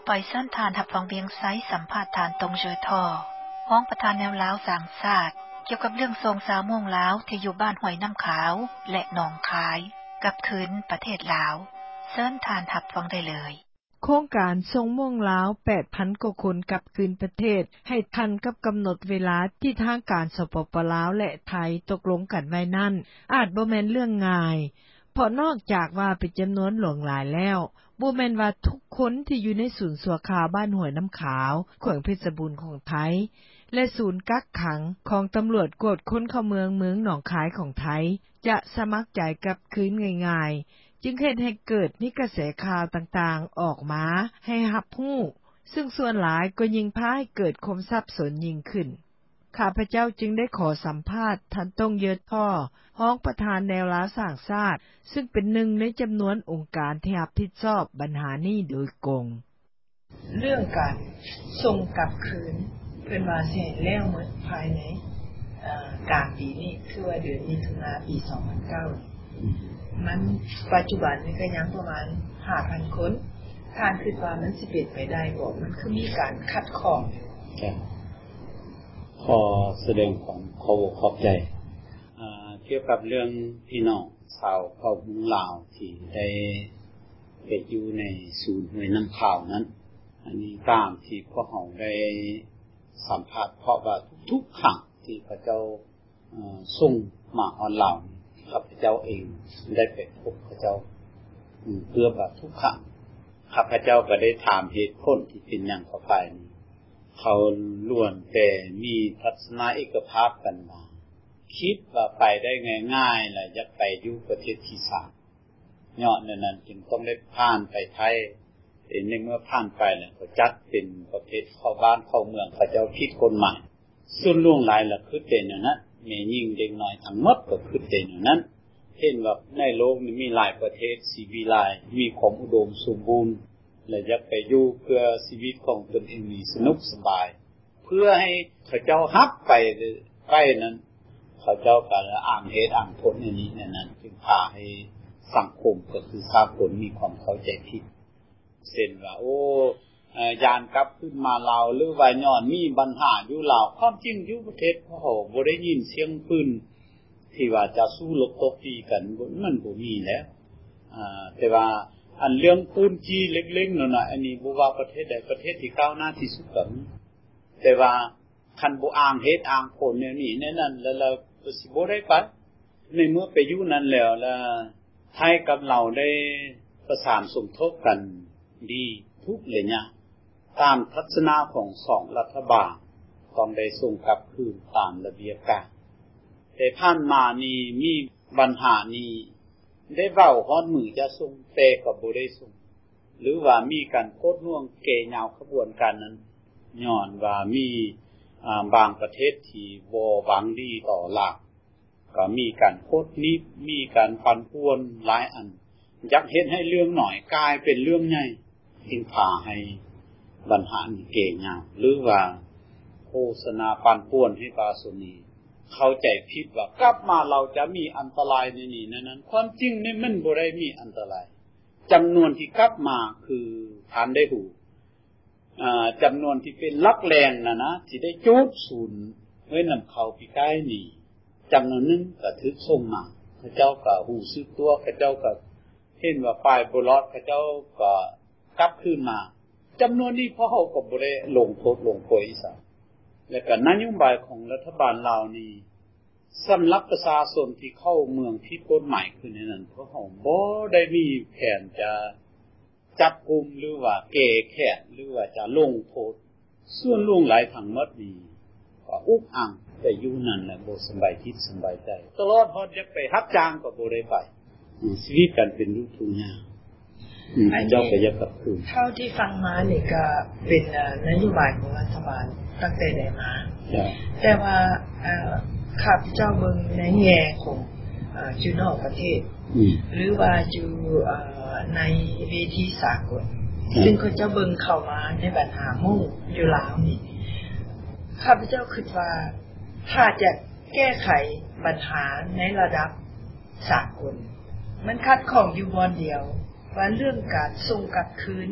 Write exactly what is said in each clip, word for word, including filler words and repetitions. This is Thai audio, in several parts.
ปล่อยเส้นทานหับฟังเวียงไซสัมภาษณ์ทานตรงเจอทอห้องประธานแนวล้าวสางศาสตร์เกี่ยวกับเรื่องทรงสาวม่วงล้าวที่อยู่บ้านห้วยน้ำขาวและหนองคายกับคืนประเทศลาวเส้นทานหับฟังได้เลยโครงการทรงม่วงล้าว แปดพัน กว่าคนกลับคืนประเทศให้ทันกับกำหนดเวลาที่ทางการสปป.ลาวและไทยตกลงกันไว้นั่นอาจบ่แม่นเรื่องง่ายเพราะนอกจากว่าเป็นจํานวนหลวงหลายแล้วบ่แม่นว่าทุกคนที่อยู่ในศูนย์สัวคาวบ้านห้วยน้ำขาวแขวงเพชรบูรณ์ของไทยและศูนย์กักขังของตำรวจกวดคนเข้าเมืองเมืองหนองคายของไทยจะสมัครใจกลับคืนง่ายๆจึงเฮ็ดให้เกิดมีกระแสข่าวต่างๆออกมาให้รับรู้ซึ่งส่วนหลายก็ยิ่งพาให้เกิดความสับสนยิ่งขึ้นข้าพเจ้าจึงได้ขอสัมภาษณ์ท่านต้องเยิดท่อรองประธานแนวล้าวสร้างชาติซึ่งเป็นหนึ่งในจํานวนองค์การที่รับผิดชอบปัญหานี้โดยกงเรื่องการส่งกลับคืนเพิ่นว่าสิแล้วหมดภายในเอ่อกลางปีนี้คือว่าเดือนมิถุนายนปีสองพันเก้ามันปัจจุบันนี่ก็ยังประมาณ ห้าพัน คนท่านคิดว่ามันสิเป็นไปได้บ่มันคือมีการคัดข้องครับขอแสดงความเคารพขอบใจอ่าเกี่ยวกับเรื่องพี่น้องชาวเผ่ามุงลาวที่ได้ไปอยู่ในศูนย์ห้วยน้ำขาวนั้นอันนี้ตามที่พวกเราได้สัมภาษณ์เพราะว่าทุกๆครั้งที่พระเจ้าเอ่อส่งมาออนไลน์ข้าพเจ้าเองได้ไปพบพระเจ้าเพื่อแบบทุกครั้งข้าพเจ้าก็ได้ถามเหตุผลที่เป็นอย่างเข้าไปนี้เขาล้วนแต่มีทัศนเอกภาพกันมาคิดว่าไปได้ง่ายๆและอยากไปอยู่ประเทศที่สามย้อนนั้นจึงต้องได้ผ่านไปไทยแต่ในเมื่อผ่านไปแล้วก็จัดเป็นประเทศเข้าบ้านเข้าเมืองเขาเจ้าคิดกฎหมายส่วนล่วงหลายละคือเป็นอย่างนั้นแม่ยิ่งเด็กน้อยทั้งหมดก็คือเป็นอย่างนั้นเห็นว่าในโลกนี้มีหลายประเทศชีวิไลมีความอุดมสมบูรณ์และอยากไปอยู่เพื่อชีวิตของตนเองมีสนุกสบายเพื่อให้เขาเจ้าฮับไปใกล้นั้นเขาเจ้าก็อ่านเหตุอ่านผลในนี้นั้นจึงพาให้สังคมก็คือสากลมีความเข้าใจผิดเช่นว่าโอ้ยานกลับขึ้นมาลาวหรือว่าย้อนมีปัญหาอยู่ลาวความจริงอยู่ประเทศเขาบ่ได้ยินเสียงปืนที่ว่าจะสู้รบตบตีกันมันบ่มีแล้วอ่าแต่ว่าอันเรื่องปืนจี้เล็กๆนั่นน่ะอันนี้บ่ว่าประเทศใดประเทศที่ก้าวหน้าที่สุดก็มีแต่ว่าคันบ่อ้างเหตุอ้างผลแนวนี้แน่นั้นแล้วเราก็สิบ่ได้ไปในเมื่อไปอยู่นั้นแล้วแล้วไทยกับเราได้ประสานสมทบกันดีทุกระยะตามทัศนะของสองรัฐบาลต้องได้ส่งกลับคืนตามระเบียบการแต่ผ่านมานี่มีปัญหานี้ได้เว้าฮอดมือจะส่งแต่ก็บ่ได้ส่งหรือว่ามีการโคดน่วงเกยาวขบวนการนั้นย้อนว่ามีอ่าบางประเทศที่บ่หวังดีต่อลาวก็มีการโคดนิบมีการปั่นป่วนหลายอันอยากเฮ็ดให้เรื่องน้อยกลายเป็นเรื่องใหญ่จึงพาให้ปัญหานี้เกยาวหรือว่าโฆษณาปั่นป่วนให้ปาสนีเข้าใจผิดว่ากลับมาเราจะมีอันตรายในนี้นั้นความจริงนี่มันบ่ได้มีอันตรายจำนวนที่กลับมาคือทานได้หูอ่าจำนวนที่เป็นลักแรงน่ะนะที่ได้จูบศูนย์เฮ้ยนำเข้าปีกายนี่จำนวนนึงก็ถึกส่งมาพระเจ้าก็ฮู้สึกตัวพระเจ้าก็เห็นว่าฝ่ายบ่รอดพระเจ้าก็กลับคืนมาจำนวนนี้พอเฮาก็บ่ได้ลงโทษลงโทษอีสานและก็นโยบายของรัฐบาลลาวนี่สำหรับประชาชนที่เข้าเมืองผิดกฎหมายคือในนั้นเพราะเฮาบ่ได้มีแผนจะจับกุมหรือว่าแก้แค้นหรือว่าจะลงโทษส่วนล่วงหลายทั้งหมดนี่ก็อุกอังแต่อยู่นั่นแหละบ่สบายจิตสบายใจตลอดฮอดจะไปรับจ้างก็บ่ได้ไปชีวิตกันเป็นลูกทุ่งยาวอันเจ้าก็อยากกลับคืนเท่าที่ฟังมานี่ก็เป็นนโยบายของรัฐบาลตั้งแต่ไหนมาแต่ว่าเอ่อข้าพเจ้าเบิ่งในแง่ของเอ่ออยู่นอกประเทศหรือว่าอยู่เอ่อในเวทีสากลซึ่งเขาเจ้าเบิ่งเข้ามาในปัญหามุ่งอยู่ลาวนี่ข้าพเจ้าคิดว่าถ้าจะแก้ไขปัญหาในระดับสากลมันขัดข้องอยู่บอนเดียวว่าเรื่องการส่งกลับคืน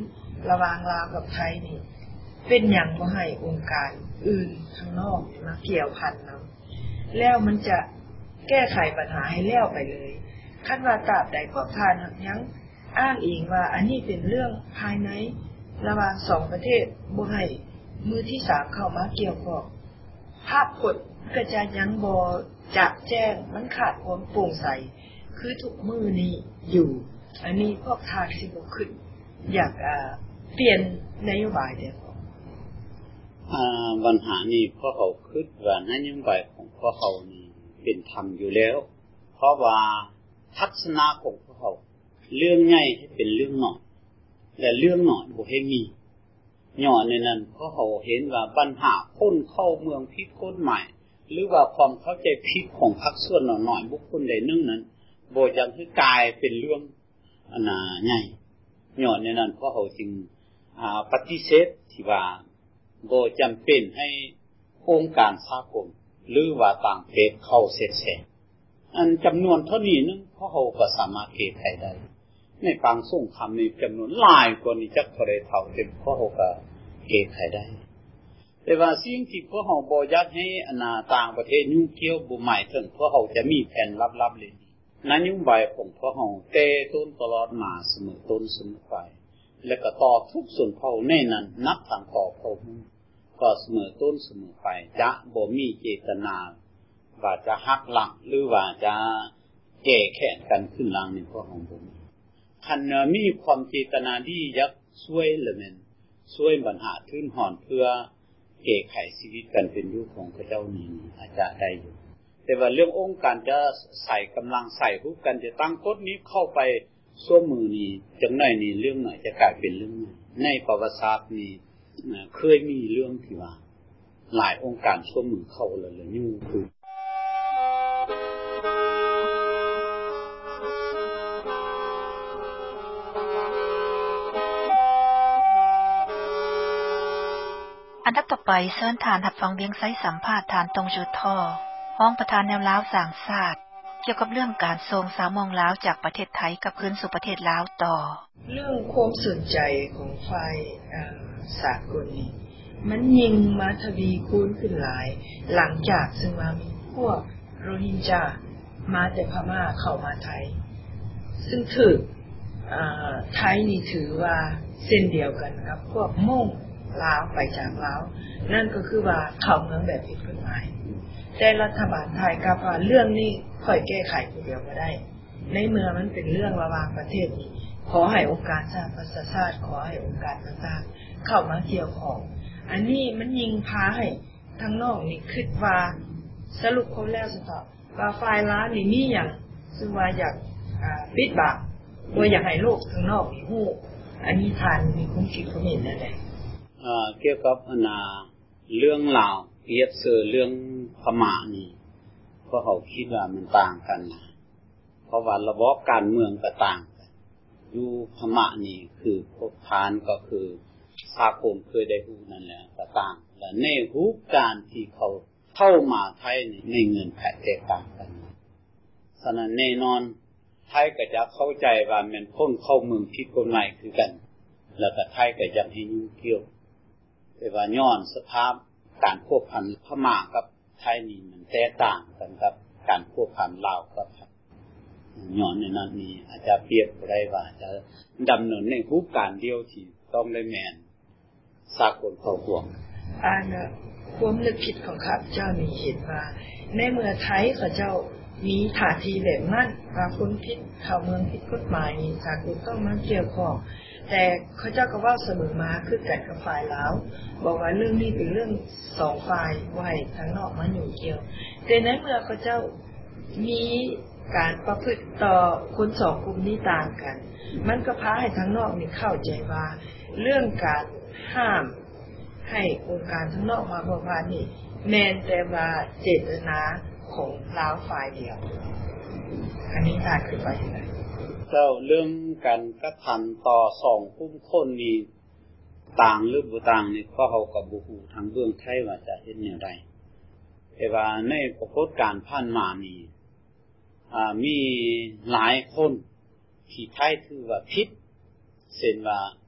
ระหว่างลาวกับไทยนี่เป็นหยังบ่ให้องค์การอื่นข้างนอกมาเกี่ยวพันนำแล้วมันจะแก้ไขปัญหาให้แล้วไปเลยคันว่าตราบใดพวกทานยังอ้างอิงว่าอันนี้เป็นเรื่องภายในระหว่างสองประเทศบ่ให้มือที่สามเข้ามาเกี่ยวข้องภาพพจน์ก็จะยังบ่จะแจ้งมันขาดความโปร่งใสคือทุกมือนี้อยู่อันนี้พวกทานสิบ่ขึ้นอยากอ่าเปลี่ยนนโยบายเด้ออ่าปัญหานี้พวกเขาคิดว่านโยบายของพวกเขานี่เป็นธรรมอยู่แล้วเพราะว่าทัศนะของพวกเขาเรื่องใหญ่ให้เป็นเรื่องน้อยและเรื่องน้อยบ่ให้มีย่อในนั้นพวกเขาเห็นว่าปัญหาคนเข้าเมืองผิดกฎหมายหรือว่าความเข้าใจผิดของพรรคส่วนน้อยๆบุคคลใดหนึ่งนั้นบ่ยังคือกลายเป็นเรื่องอันน่ะใหญ่ย่อในนั้นพวกเขาจึงอ่าปฏิเสธที่ว่าบ่จำเป็นให้โครงการสากลหรือว่าต่างประเทศเข้าแทรกแซงอันจำนวนเท่านี้นึงพวกเขาก็สามารถแก้ไขได้ในบางสงครามมีจำนวนหลายกว่านี้จักเท่าใดเท่าเต็มพวกเขาก็แก้ไขได้แต่ว่าสิ่งที่พวกเขาบ่อยากให้อันน่ะต่างประเทศยุ่งเกี่ยวบ่หมายถึงพวกเขาจะมีแผนลับๆเลยนโยบายของพวกเขาแต่ต้นตลอดมาเสมอต้นเสมอไปและก็ต่อทุกส่วนเผ่าในนั้นนับทางต่อเผ่าก็เสมอต้นเสมอไปจะบ่มีเจตนาว่าจะหักหลังหรือว่าจะแก้แค้นกันขึ้นหลังในพวกของผมคันมีความเจตนาดีอยากช่วยละแม่นช่วยปัญหาพื้นหอนเพื่อแก้ไขชีวิตกันเป็นอยู่ของพระเจ้านี้อาจจะได้อยู่แต่ว่าเรื่ององค์การจะใส่กำลังใส่รูปกันจะตั้งกฎนี้เข้าไปส่วมือนี้จังไหนนี่เรื่องไหนจะกลายเป็นเรื่องในประวัติศาสตร์นี้เคยมีเรื่องที่ว่าหลายองค์การส่วมือเข้าแล้วเลยยุ่งคืออันดับต่อไปเชิญทานรับฟังเวียงไซสัมภาษณ์ทานตงจุดท่อห้องประธานแนวลาวสร้างชาติเกี่ยวกับเรื่องการส่งสาวมองลาวจากประเทศไทยกลับคืนสู่ประเทศลาวต่อเรื่องความสนใจของฝ่ายสากลนี้มันยิ่งมาทวีคูณขึ้นหลายหลังจากซึ่งมามีพวกโรฮิงญามาจากพม่าเข้ามาไทยซึ่งถือไทยนี่ถือว่าเส้นเดียวกันกับพวกม่งลาวไปจากลาวนั่นก็คือว่าเข้าเมืองแบบผิดกฎหมายแต่รัฐบาลไทยก็ว่าเรื่องนี้ค่อยแก้ไขคนเดียวบ่ได้ในเมื่อมันเป็นเรื่องระหว่างประเทศนี้ขอให้องค์การสหประชาชาติขอให้องค์การต่างๆเข้ามาเกี่ยวข้องอันนี้มันยิงพาให้ทางนอกนี่คิดว่าสรุปคนแล้วสุดท้ายว่าฝ่ายล้านนี่มีหยังซึ่งว่าอยากอ่าปิดบังบ่อยากให้โลกทางนอกนี่ฮู้อันนี้ทานมีความคิดความเห็นนั่นแหละอ่าเกี่ยวกับอันน่ะเรื่องราวเปรียบเทียบเรื่องพม่านี่เพราะเขาคิดว่ามันต่างกันนะเพราะว่าระบบการเมืองก็ต่างกันอยู่พม่านี่คือพวกทานก็คือสากลเคยได้ฮู้นั่นแหละก็ต่างและในรูปการที่เขาเข้ามาไทยนี่ในเงินแผ่แตกต่างกันฉะนั้นแน่นอนไทยก็จะเข้าใจว่าแม่นคนเข้าเมืองผิดกฎหมายคือกันแล้วก็ไทยก็ยังให้ยุ่งเกี่ยวแต่ว่าย้อนสภาพการควบพันพม่ากับไทยนี่มันแตกต่างกันครับการควบพันลาวกับย้อนในนั้นนี่อาจจะเปรียบได้ว่าจะดำเนินในรูปการเดียวที่ต้องได้แม่นสากลเข้าห่วงอันความนึกคิดของข้าพเจ้ามีเห็นว่าในเมื่อไทยเขาเจ้ามีท่าทีแบบนั้นว่าคนผิดเข้าเมืองผิดกฎหมายนี่สากลต้องมาเกี่ยวข้องแต่เขาเจ้าก็ว่าเสมอมาคือกันกับฝ่ายลาวบอกว่าเรื่องนี้เป็นเรื่องสองฝ่ายไว้ทางนอกมาอยู่เกี่ยวแต่ในเมื่อเขาเจ้ามีการประพฤติต่อคนสองกลุ่มนี้ต่างกันมันก็พาให้ทางนอกนี่เข้าใจว่าเรื่องการห้ามให้องค์การทางนอกมาบ่ว่านี่แม้นแต่ว่าเจตนาของลาวฝ่ายเดียวอันนี้น่าคือไปยังไงเจ้าเรื่องการกระทำต่อสองกลุ่มคนนี้ต่างหรือบ่ต่างนี่เพราะเขาก็บ่ฮู้ทางเบื้องไทยว่าจะเฮ็ดแนวใดแต่ว่าในปรากฏการณ์ผ่านมานี่อ่ามีหลายคนที่ไทยถือว่าผิดเช่นว่า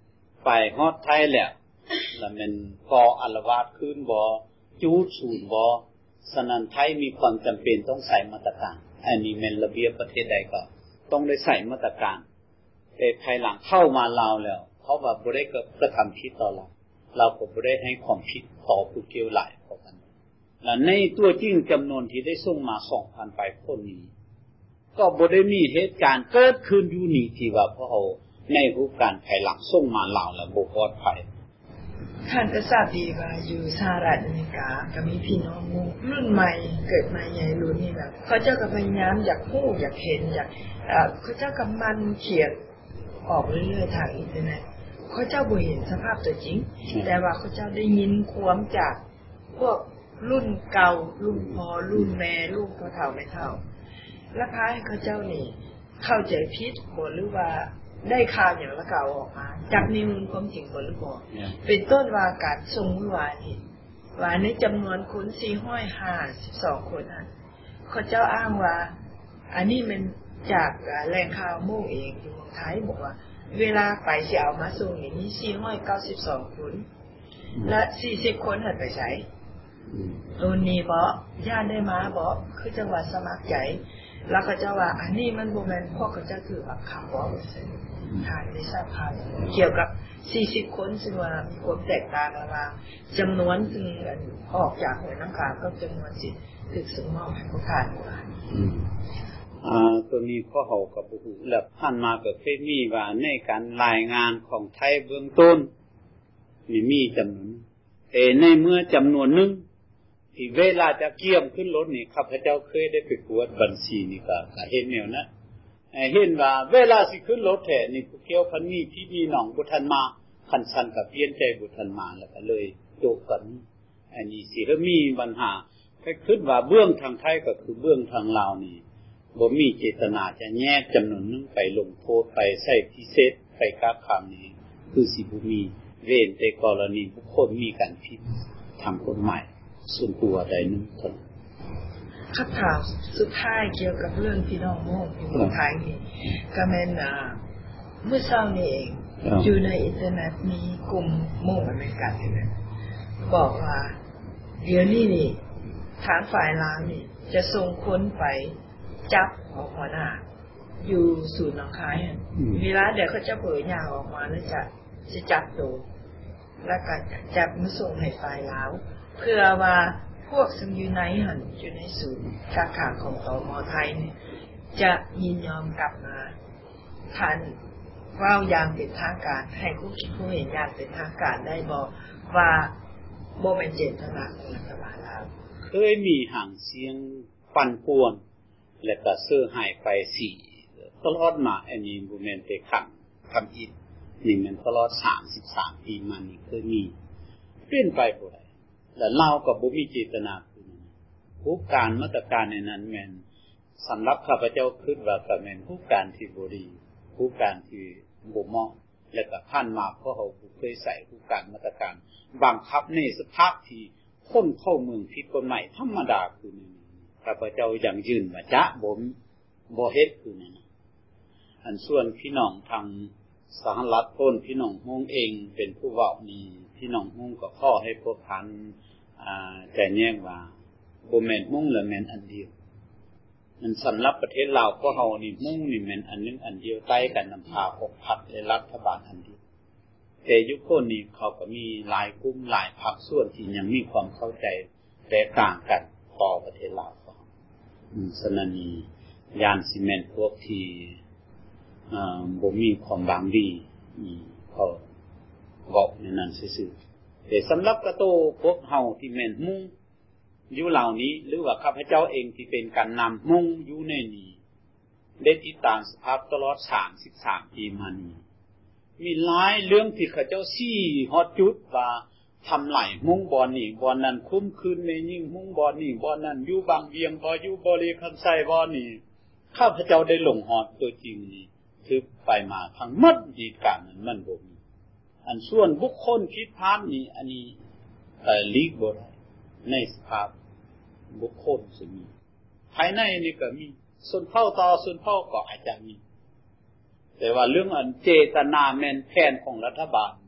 ไปฮอดไทยแล้วแล้วมันก่ออาละวาดขึ้นบ่จูดสูญบ่ฉะนั้นไทยมีความจำเป็นต้องใส่มาตรการอันนี้แม่นระเบียบประเทศใดก็ต้องได้ใส่มาตรการแต่ภายหลังเข้ามาลาวแล้วเพราะว่าบ่ได้กระทำผิดต่อเราเราก็บ่ได้ให้ความผิดต่อผู้เกี่ยวหลายพอกันและในตัวจริงจำนวนที่ได้ส่งมา สองพัน ไปคนนี้ก็บ่ได้มีเหตุการณ์เกิดขึ้นอยู่นี่ที่ว่าเพราะเอาในรูปการภายหลังส่งมาลาวแล้วบ่ปลอดภัยท่านก็ทราบดีว่าอยู่สหรัฐอเมริกาก็มีพี่น้องรุ่นใหม่เกิดมาใหญ่รุ่นนี้แบบเขาเจ้าก็พยายามอยากพูดอยากเห็นอยากเอ่อเขาเจ้าก็มันเขียนออกเรื่อยๆทางอินเทอร์เน็ตเขาเจ้าบ่เห็นสภาพตัวจริงแต่ว่าเขาเจ้าได้ยินความจากพวกรุ่นเก่ารุ่นพ่อรุ่นแม่รุ่นพ่อเฒ่าแม่เฒ่าและพาให้เขาเจ้านี่เข้าใจผิดบ่หรือว่าได้ข่าวอย่างละเก่าออกมาจากในมุมความจริงบ่หรือบ่เป็นต้นว่าการทรงวิวานี่ว่าในจำนวนคนสี่ร้อยห้าสิบสองคนน่ะเขาเจ้าอ้างว่าอันนี้มันจากแหล่งข่าวโม่เองที่เมืองไทยบอกว่าเวลาไปสิเอามาส่งนี่มีสี่ร้อยเก้าสิบสองคนและสี่สิบคนหันไปใช้ตัวนี้บ่ญาติได้มาบ่คือจังหวัดสมัครใจแล้วก็จะว่าอันนี้มันบ่แม่นพวกเขาจะถือว่าข่าวบ่ทางได้ทราบข่าวเกี่ยวกับสี่สิบคนซึ่งว่ามีความแตกต่างระหว่างจำนวนซึ่งออกจากห้วยน้ำขาวกับจำนวนสิถูกส่งมอบให้ผู้ทานว่าอืมอ่าตัวนี้ข้อเฮาก็บ่ฮู้แล้วผ่านมาก็เคยมีว่าในการรายงานของไทยเบื้องต้นมีมีจำนวนแต่ในเมื่อจำนวนนึงที่เวลาจะเกี่ยมขึ้นรถนี่ข้าพเจ้าเคยได้ไปตรวจบัญชีนี่ก็เห็นแนวนะเห็นว่าเวลาสิขึ้นรถแท้นี่ผู้เกี่ยวพันนี้ที่มีน้องบ่ทันมาคันซั่นก็เปลี่ยนใจบ่ทันมาแล้วก็เลยโจกกันอันนี้สิแล้วมีปัญหาถ้าคิดว่าเบื้องทางไทยก็คือเบื้องทางลาวนี่บ่มีเจตนาจะแยกจำนวนนึงไปลงโทษไปใช้พิเศษไปกักขังนี่คือสิบ่มีเว้นแต่กรณีบุคคลมีการผิดทางกฎหมายส่วนตัวใดนึงเท่านั้นคำถามสุดท้ายเกี่ยวกับเรื่องพี่น้องโม่ที่เมืองไทยนี่ก็แม่นอ่าเมื่อเช้านี้เองอยู่ในอินเทอร์เน็ตมีกลุ่มโม่อเมริกันนี่บอกว่าเดี๋ยวนี้นี่ทางฝ่ายลาวนี่จะส่งคนไปจับหัวหน้าอยู่ศูนย์หนองคายเวลาเดี๋ยวเขาจะเผยยาวออกมาแล้วจะจะจับตัวแล้วก็จับมาส่งให้ฝ่ายลาวเพื่อว่าพวกซึ่งอยู่ในหันอยู่ในศูนย์กักขังของตม.ไทยเนี่ยจะยินยอมกลับมาทันว่าอย่างเป็นทางการให้ผู้คิดผู้เห็นอย่างเป็นทางการได้บอกว่าบ่แม่นเจตนาของรัฐบาลลาวเคยมีห่างเสียงปั่นป่วนและก็เสื้อหายไปสี่ตลอดมาอันนี้บ่แม่นแต่ครั้งทำอีกนี่มันตลอดสามสิบสามปีมานี่เคยมีเปลี่ยนไปบ่ได้และลาวก็บ่มีเจตนาคือผู้การมาตรการในนั้นแม่นสำหรับข้าพเจ้าคิดว่าก็แม่นผู้การที่บ่ดีผู้การที่บ่เหมาะและก็ผ่านมาเพราะเฮาเคยใส่ผู้การมาตรการบังคับในสภาพที่คนเข้าเมืองผิดกฎหมายธรรมดาคือนี่ข้าพเจ้ายังยืนว่าจะบ่บ่เฮ็ดคือนั่นอันส่วนพี่น้องทางสหรัฐพ้นพี่น้องฮู้เองเป็นผู้เว้านี่พี่น้องฮู้ก็ขอให้พวกท่านอ่าใจแน่ว่าบ่แม่นฮู้และแม่นอันเดียวมันสำหรับประเทศลาวพวกเฮานี่ฮู้นี่แม่นอันนึงอันเดียวใต้กันนำพาหกพรรคและรัฐบาลอันเดียวแต่ยุคโคนนี้เขาก็มีหลายกลุ่มหลายพรรคส่วนที่ยังมีความเข้าใจแตกต่างกันต่อประเทศลาวอืมฉะนั้นนี่ยานซีเมนต์พวกที่อ่าบ่มีความบางดีอืมเขาบอกในนั้นซื่อๆแต่สำหรับกระโตพวกเฮาที่แม่นมุ่งอยู่เหล่านี้หรือว่าข้าพเจ้าเองที่เป็นการนำมุ่งอยู่ในนี้ได้ติดตามสภาพตลอดสามสิบสามปีมานี้มีหลายเรื่องที่ข้าเจ้าชี้ฮอดจุดว่าทำไหลมุ่งบ่อนนี่บ่อนนั้นคุ้มคืนในยิ่งมุ่งบ่อนนี่บ่อนนั้นอยู่บางเวียงบ่อยู่บริคันไสบ่อนนี่ข้าพเจ้าได้ลงฮอดตัวจริงนี่คือไปมาทั้งหมดเหตุการณ์นั้นมันบ่มีอันส่วนบุคคลผิดพลาดนี่อันนี้เอ่อลีกบ่ได้ในสภาพบุคคลสิมีภายในนี่ก็มีส่วนเผ่าต่อส่วนเผ่าก็อาจจะมีแต่ว่าเรื่องอันเจตนาแม่นแผนของรัฐบาล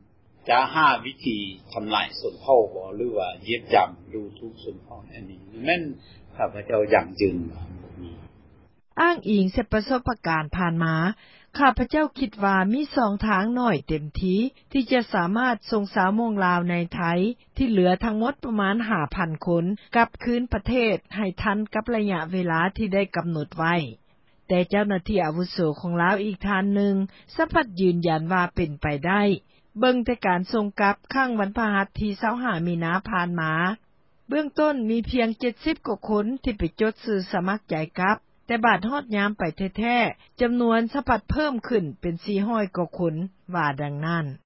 จะหาวิธีทำลายชนเผ่าบ่หรือว่าเหยียดย่ำดูถูกชนเผ่าอันนี้แม่นข้าพเจ้ายังยืนว่าบ่มีอ้างอิงจากประสบการณ์ผ่านมาข้าพเจ้าคิดว่ามีสองทางหน่อยเต็มทีที่จะสามารถส่งสาวมงลาวในไทยที่เหลือทั้งหมดประมาณ ห้าพัน คนกลับคืนประเทศให้ทันกับระยะเวลาที่ได้กำหนดไว้แต่เจ้าหน้าที่อาวุโสของลาวอีกท่านหนึ่งสัมผัสยืนยันว่าเป็นไปได้เบิ่งแต่การส่งกลับข้างวันพฤหัสที่ยี่สิบห้ามีนาผ่านมาเบื้องต้นมีเพียงเจ็ดสิบกว่าคนที่ไปจดชื่อสมัครใจกลับแต่บาดฮอดยามไปแท้ๆจำนวนสัมผัสเพิ่มขึ้นเป็นสี่ร้อยกว่าคนว่าดังนั้น